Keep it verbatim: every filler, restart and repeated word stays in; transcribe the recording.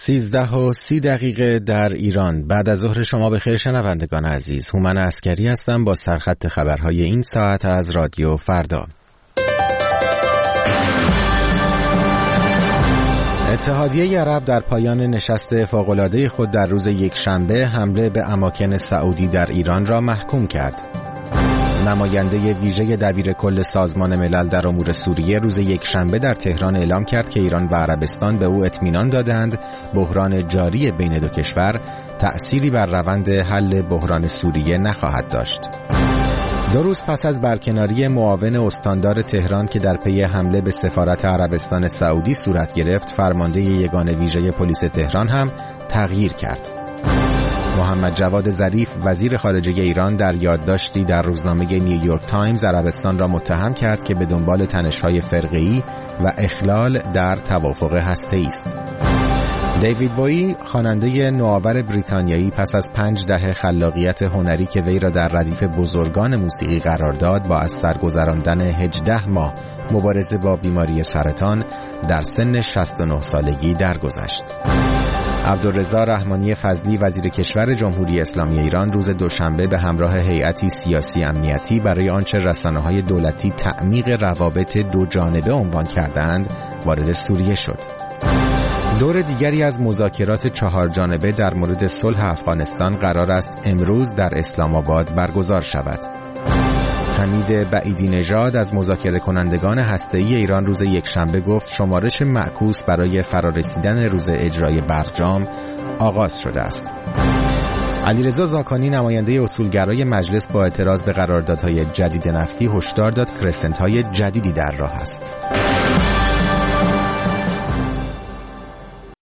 سیزده و سی دقیقه در ایران. بعد از ظهر شما بخیر شنوندگان عزیز. هومن عسکری هستم با سرخط خبرهای این ساعت از رادیو فردا. اتحادیه عرب در پایان نشست فوق‌العاده خود در روز یکشنبه حمله به اماکن سعودی در ایران را محکوم کرد. نماینده ویژه دبیر کل سازمان ملل در امور سوریه روز یکشنبه در تهران اعلام کرد که ایران و عربستان به او اطمینان دادند بحران جاری بین دو کشور تأثیری بر روند حل بحران سوریه نخواهد داشت. دو روز پس از برکناری معاون استاندار تهران که در پی حمله به سفارت عربستان سعودی صورت گرفت، فرمانده یگان ویژه پلیس تهران هم تغییر کرد. محمد جواد ظریف وزیر خارجه ایران در یادداشتی در روزنامه نیویورک تایمز عربستان را متهم کرد که به دنبال تنش‌های فرقه‌ای و اخلال در توافق هسته‌ای است. دیوید بویی خواننده نوآور بریتانیایی پس از پنج دهه خلاقیت هنری که وی را در ردیف بزرگان موسیقی قرار داد، با از سر گذراندن هجده ماه مبارزه با بیماری سرطان در سن شصت و نه سالگی درگذشت. عبدالرضا رحمانی فضلی وزیر کشور جمهوری اسلامی ایران روز دوشنبه به همراه هیئتی سیاسی امنیتی برای آنچه رسانه‌های دولتی تعمیق روابط دو جانبه عنوان کردند وارد سوریه شد. دور دیگری از مذاکرات چهار جانبه در مورد صلح افغانستان قرار است امروز در اسلام آباد برگزار شود. حمید بعیدی نژاد از مذاکره کنندگان هسته‌ای ایران روز یکشنبه گفت شمارش معکوس برای فرارسیدن روز اجرای برجام آغاز شده است. علیرضا زاکانی نماینده اصولگرای مجلس با اعتراض به قراردادهای جدید نفتی هشدار داد کرسنت‌های جدیدی در راه است.